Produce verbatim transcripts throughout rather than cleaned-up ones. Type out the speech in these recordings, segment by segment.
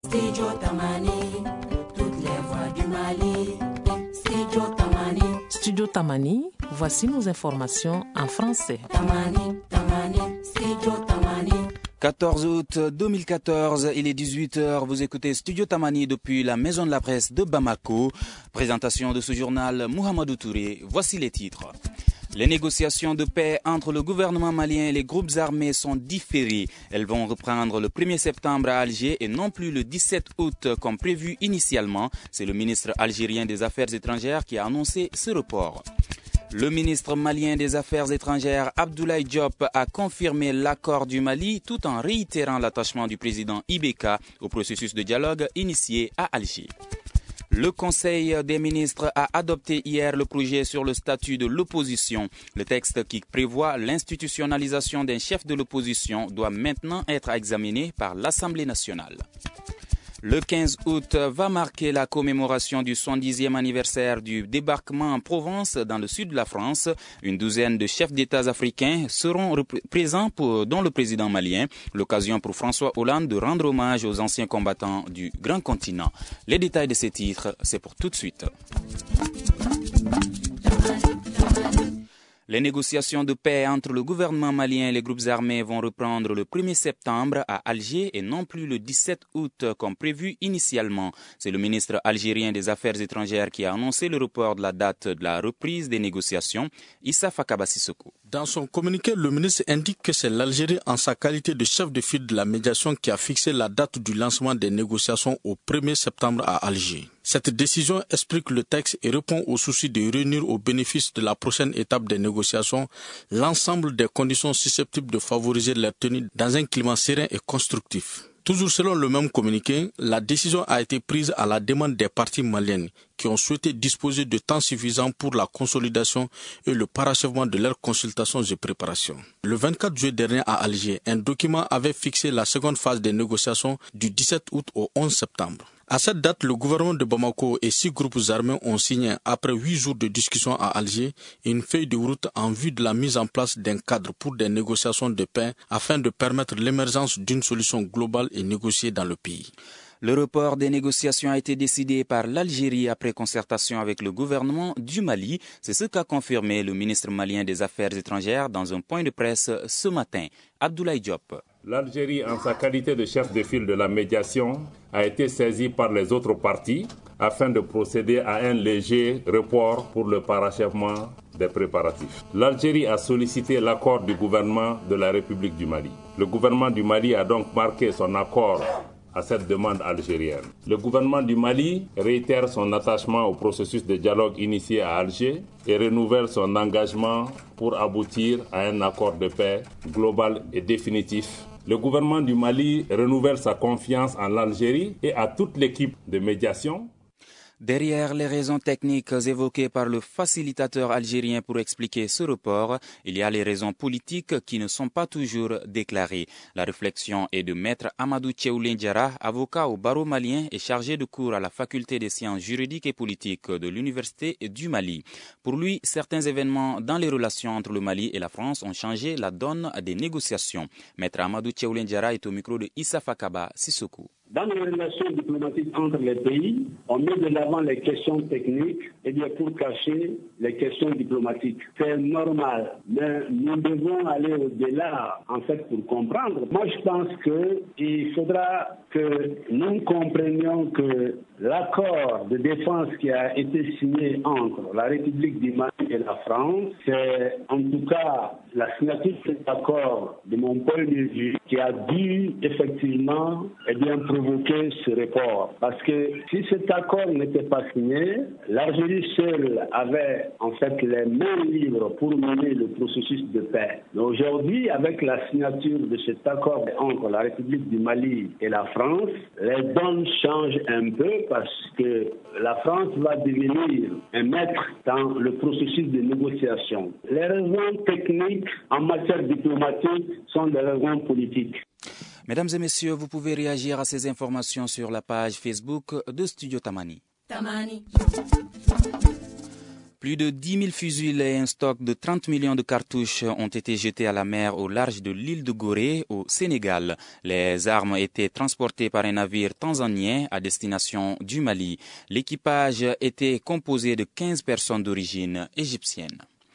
Studio Tamani, toutes les voix du Mali. Studio Tamani. Studio Tamani, voici nos informations en français. Tamani, Tamani, Studio Tamani. quatorze août deux mille quatorze, il est dix-huit heures, vous écoutez Studio Tamani depuis la maison de la presse de Bamako. Présentation de ce journal, Mohamedou Touré, voici les titres. Les négociations de paix entre le gouvernement malien et les groupes armés sont différées. Elles vont reprendre le premier septembre à Alger et non plus le dix-sept août comme prévu initialement. C'est le ministre algérien des Affaires étrangères qui a annoncé ce report. Le ministre malien des Affaires étrangères Abdoulaye Diop a confirmé l'accord du Mali tout en réitérant l'attachement du président I B K au processus de dialogue initié à Alger. Le Conseil des ministres a adopté hier le projet sur le statut de l'opposition. Le texte qui prévoit l'institutionnalisation d'un chef de l'opposition doit maintenant être examiné par l'Assemblée nationale. Le quinze août va marquer la commémoration du soixante-dixième anniversaire du débarquement en Provence dans le sud de la France. Une douzaine de chefs d'État africains seront présents, pour, dont le président malien. L'occasion pour François Hollande de rendre hommage aux anciens combattants du grand continent. Les détails de ces titres, c'est pour tout de suite. Les négociations de paix entre le gouvernement malien et les groupes armés vont reprendre le premier septembre à Alger et non plus le dix-sept août comme prévu initialement. C'est le ministre algérien des Affaires étrangères qui a annoncé le report de la date de la reprise des négociations, Issa Fakaba Sissoko. Dans son communiqué, le ministre indique que c'est l'Algérie en sa qualité de chef de file de la médiation qui a fixé la date du lancement des négociations au premier septembre à Alger. Cette décision explique le texte et répond au souci de réunir au bénéfice de la prochaine étape des négociations l'ensemble des conditions susceptibles de favoriser leur tenue dans un climat serein et constructif. Toujours selon le même communiqué, la décision a été prise à la demande des parties maliennes qui ont souhaité disposer de temps suffisant pour la consolidation et le parachèvement de leurs consultations et préparations. Le vingt-quatre juillet dernier à Alger, un document avait fixé la seconde phase des négociations du dix-sept août au onze septembre. À cette date, le gouvernement de Bamako et six groupes armés ont signé, après huit jours de discussion à Alger, une feuille de route en vue de la mise en place d'un cadre pour des négociations de paix afin de permettre l'émergence d'une solution globale et négociée dans le pays. Le report des négociations a été décidé par l'Algérie après concertation avec le gouvernement du Mali. C'est ce qu'a confirmé le ministre malien des Affaires étrangères dans un point de presse ce matin. Abdoulaye Diop. L'Algérie, en sa qualité de chef de file de la médiation, a été saisie par les autres parties afin de procéder à un léger report pour le parachèvement des préparatifs. L'Algérie a sollicité l'accord du gouvernement de la République du Mali. Le gouvernement du Mali a donc marqué son accord à cette demande algérienne. Le gouvernement du Mali réitère son attachement au processus de dialogue initié à Alger et renouvelle son engagement pour aboutir à un accord de paix global et définitif. Le gouvernement du Mali renouvelle sa confiance en l'Algérie et à toute l'équipe de médiation. Derrière les raisons techniques évoquées par le facilitateur algérien pour expliquer ce report, il y a les raisons politiques qui ne sont pas toujours déclarées. La réflexion est de maître Amadou Tcheoulin Diarra, avocat au barreau malien et chargé de cours à la faculté des sciences juridiques et politiques de l'université du Mali. Pour lui, certains événements dans les relations entre le Mali et la France ont changé la donne des négociations. Maître Amadou Tcheoulin Diarra est au micro de Issa Fakaba Sissoko. Dans les relations diplomatiques entre les pays, on met de l'avant les questions techniques et bien pour cacher les questions diplomatiques. C'est normal, mais nous devons aller au-delà en fait pour comprendre. Moi je pense qu'il faudra que nous comprenions que l'accord de défense qui a été signé entre la République du Mali et la France, c'est en tout cas la signature de cet accord, de mon point de vue, qui a dû effectivement eh bien, provoquer ce report. Parce que si cet accord n'était pas signé, l'Algérie seule avait en fait les mains libres pour mener le processus de paix. Mais aujourd'hui, avec la signature de cet accord entre la République du Mali et la France, les donnes changent un peu parce que la France va devenir un maître dans le processus de négociation. Les raisons techniques en matière diplomatique sont des raisons politiques. Mesdames et messieurs, vous pouvez réagir à ces informations sur la page Facebook de Studio Tamani. Tamani. Plus de dix mille fusils et un stock de trente millions de cartouches ont été jetés à la mer au large de l'île de Gorée, au Sénégal. Les armes étaient transportées par un navire tanzanien à destination du Mali. L'équipage était composé de quinze personnes d'origine égyptienne.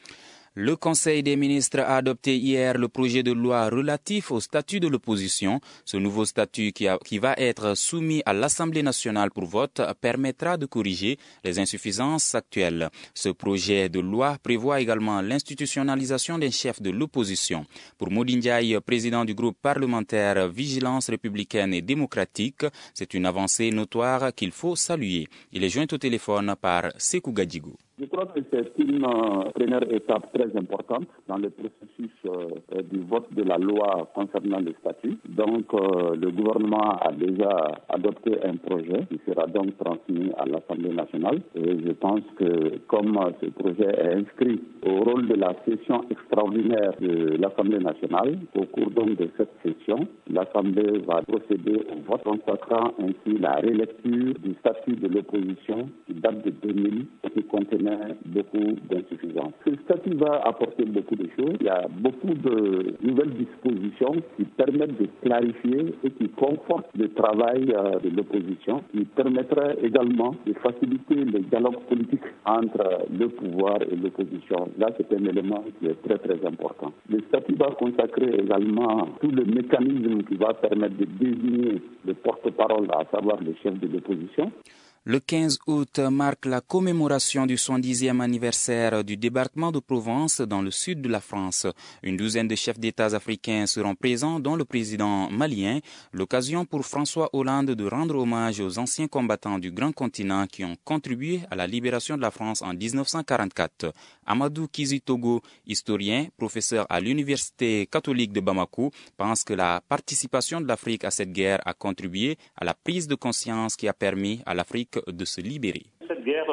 Le Conseil des ministres a adopté hier le projet de loi relatif au statut de l'opposition. Ce nouveau statut qui, a, qui va être soumis à l'Assemblée nationale pour vote permettra de corriger les insuffisances actuelles. Ce projet de loi prévoit également l'institutionnalisation d'un chef de l'opposition. Pour Mody Ndiaye, président du groupe parlementaire Vigilance républicaine et démocratique, c'est une avancée notoire qu'il faut saluer. Il est joint au téléphone par Sekou Gadjigou. Je crois que c'est une euh, première étape très importante dans le processus euh, du vote de la loi concernant le statut. Donc, euh, le gouvernement a déjà adopté un projet qui sera donc transmis à l'Assemblée nationale. Et je pense que comme euh, ce projet est inscrit au rôle de la session extraordinaire de l'Assemblée nationale, au cours donc de cette session, l'Assemblée va procéder au vote consacrant ainsi la relecture du statut de l'opposition qui date de deux mille et qui contenait beaucoup d'insuffisances. Ce statut va apporter beaucoup de choses. Il y a beaucoup de nouvelles dispositions qui permettent de clarifier et qui confortent le travail de l'opposition, qui permettraient également de faciliter le dialogue politique entre le pouvoir et l'opposition. Là, c'est un élément qui est très très important. Le statut va consacrer également tout le mécanisme qui va permettre de désigner le porte-parole, à savoir le chef de l'opposition. Le quinze août marque la commémoration du soixante-dixième anniversaire du débarquement de Provence dans le sud de la France. Une douzaine de chefs d'État africains seront présents, dont le président malien, l'occasion pour François Hollande de rendre hommage aux anciens combattants du grand continent qui ont contribué à la libération de la France en dix-neuf cent quarante-quatre. Amadou Kizitogo, historien, professeur à l'Université catholique de Bamako, pense que la participation de l'Afrique à cette guerre a contribué à la prise de conscience qui a permis à l'Afrique de se libérer. Cette guerre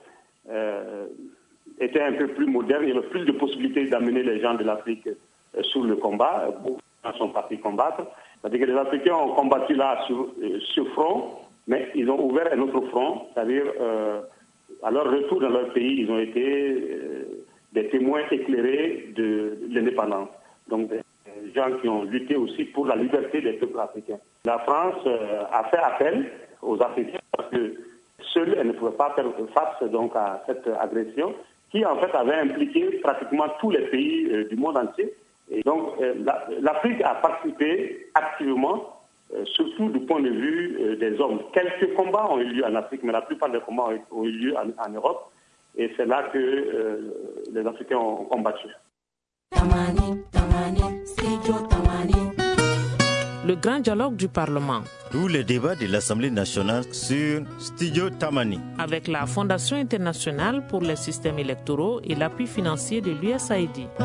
euh, était un peu plus moderne, il y avait plus de possibilités d'amener les gens de l'Afrique euh, sur le combat, beaucoup de gens sont partis combattre. C'est-à-dire que les Africains ont combattu là sur ce front, mais ils ont ouvert un autre front, c'est-à-dire euh, à leur retour dans leur pays, ils ont été euh, des témoins éclairés de l'indépendance. Donc des gens qui ont lutté aussi pour la liberté des peuples africains. La France euh, a fait appel aux Africains parce que seule elle ne pouvait pas faire face donc à cette agression qui en fait avait impliqué pratiquement tous les pays euh, du monde entier. Et donc euh, la, l'Afrique a participé activement, euh, surtout du point de vue euh, des hommes. Quelques combats ont eu lieu en Afrique, mais la plupart des combats ont eu lieu en, en Europe. Et c'est là que euh, les Africains ont combattu. Tamani, tamani, studio tamani. Le grand dialogue du Parlement. Tous les débats de l'Assemblée nationale sur Studio Tamani. Avec la Fondation internationale pour les systèmes électoraux et l'appui financier de l'U S A I D.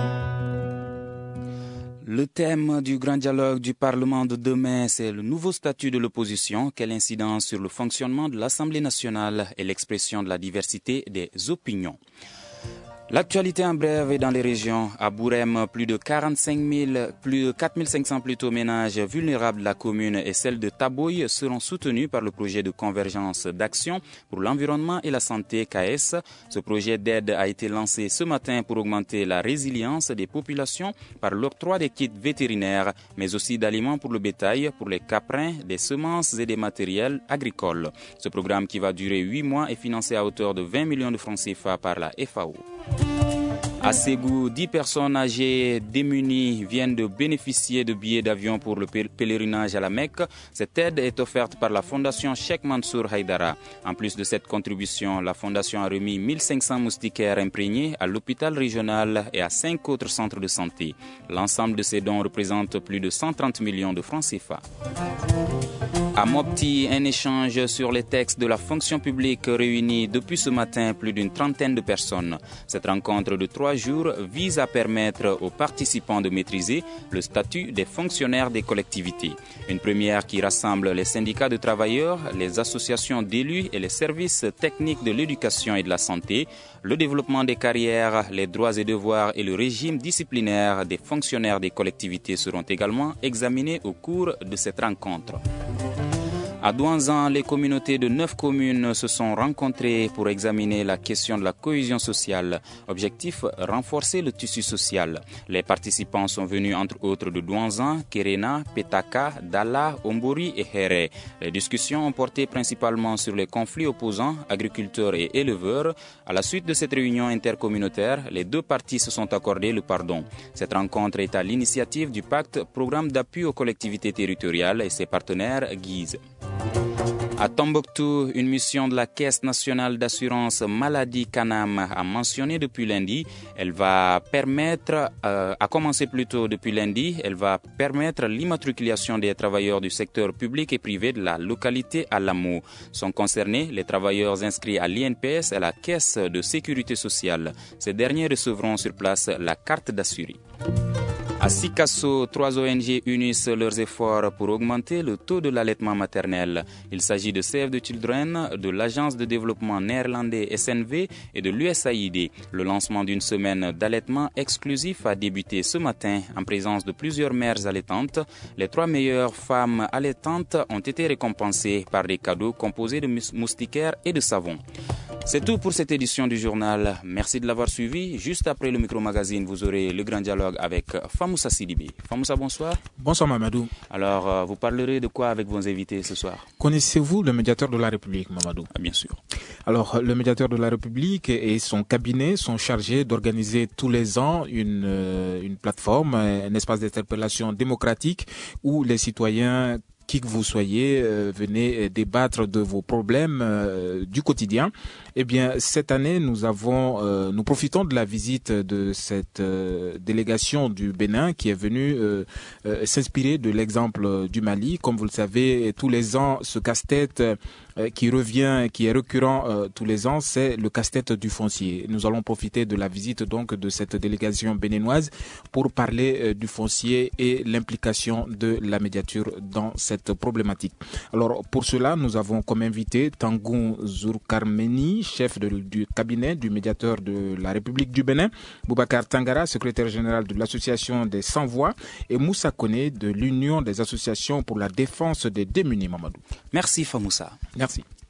Le thème du grand dialogue du Parlement de demain, c'est le nouveau statut de l'opposition, quelle incidence sur le fonctionnement de l'Assemblée nationale et l'expression de la diversité des opinions. L'actualité en bref est dans les régions. À Bourem, plus de quarante-cinq mille, plus de quatre mille cinq cents plutôt ménages vulnérables de la commune et celle de Taboy seront soutenus par le projet de convergence d'action pour l'environnement et la santé K S. Ce projet d'aide a été lancé ce matin pour augmenter la résilience des populations par l'octroi des kits vétérinaires, mais aussi d'aliments pour le bétail, pour les caprins, des semences et des matériels agricoles. Ce programme qui va durer huit mois est financé à hauteur de vingt millions de francs C F A par la F A O. À Ségou, dix personnes âgées démunies viennent de bénéficier de billets d'avion pour le pèlerinage à la Mecque. Cette aide est offerte par la Fondation Cheikh Mansour Haïdara. En plus de cette contribution, la Fondation a remis mille cinq cents moustiquaires imprégnés à l'hôpital régional et à cinq autres centres de santé. L'ensemble de ces dons représente plus de cent trente millions de francs C F A. À Mopti, un échange sur les textes de la fonction publique réunit depuis ce matin plus d'une trentaine de personnes. Cette rencontre de trois jours vise à permettre aux participants de maîtriser le statut des fonctionnaires des collectivités. Une première qui rassemble les syndicats de travailleurs, les associations d'élus et les services techniques de l'éducation et de la santé, le développement des carrières, les droits et devoirs et le régime disciplinaire des fonctionnaires des collectivités seront également examinés au cours de cette rencontre. À Douanzan, les communautés de neuf communes se sont rencontrées pour examiner la question de la cohésion sociale. Objectif, renforcer le tissu social. Les participants sont venus entre autres de Douanzan, Kerena, Petaka, Dala, Ombori et Here. Les discussions ont porté principalement sur les conflits opposants, agriculteurs et éleveurs. À la suite de cette réunion intercommunautaire, les deux parties se sont accordé le pardon. Cette rencontre est à l'initiative du Pacte, programme d'appui aux collectivités territoriales et ses partenaires Guise. À Tombouctou, une mission de la Caisse nationale d'assurance maladie Canam a mentionné depuis lundi. Elle va permettre, euh, à commencer plutôt depuis lundi, elle va permettre l'immatriculation des travailleurs du secteur public et privé de la localité à Lamou. Sont concernés les travailleurs inscrits à l'I N P S et à la Caisse de sécurité sociale. Ces derniers recevront sur place la carte d'assuré. À Sikasso, trois O N G unissent leurs efforts pour augmenter le taux de l'allaitement maternel. Il s'agit de Save the Children, de l'Agence de développement néerlandais S N V et de l'U S A I D. Le lancement d'une semaine d'allaitement exclusif a débuté ce matin en présence de plusieurs mères allaitantes. Les trois meilleures femmes allaitantes ont été récompensées par des cadeaux composés de moustiquaires et de savon. C'est tout pour cette édition du journal. Merci de l'avoir suivi. Juste après le micro-magazine, vous aurez le grand dialogue avec Famoussa Sidibé. Famoussa, bonsoir. Bonsoir Mamadou. Alors, euh, vous parlerez de quoi avec vos invités ce soir? Connaissez-vous le médiateur de la République, Mamadou? Ah, bien sûr. Alors, le médiateur de la République et son cabinet sont chargés d'organiser tous les ans une, euh, une plateforme, un espace d'interpellation démocratique où les citoyens, qui que vous soyez, euh, venez débattre de vos problèmes euh, du quotidien. Eh bien, cette année, nous avons, euh, nous profitons de la visite de cette euh, délégation du Bénin qui est venue euh, euh, s'inspirer de l'exemple du Mali. Comme vous le savez, tous les ans, ce casse-tête euh, qui revient, qui est récurrent euh, tous les ans, c'est le casse-tête du foncier. Nous allons profiter de la visite donc de cette délégation béninoise pour parler euh, du foncier et l'implication de la médiature dans cette problématique. Alors, pour cela, nous avons comme invité Tangoun Zourkarmeni, chef de, du cabinet du médiateur de la République du Bénin, Boubacar Tangara, secrétaire général de l'association des Sans-Voix, et Moussa Koné de l'Union des associations pour la défense des démunis, Mamadou. Merci Famoussa. Merci.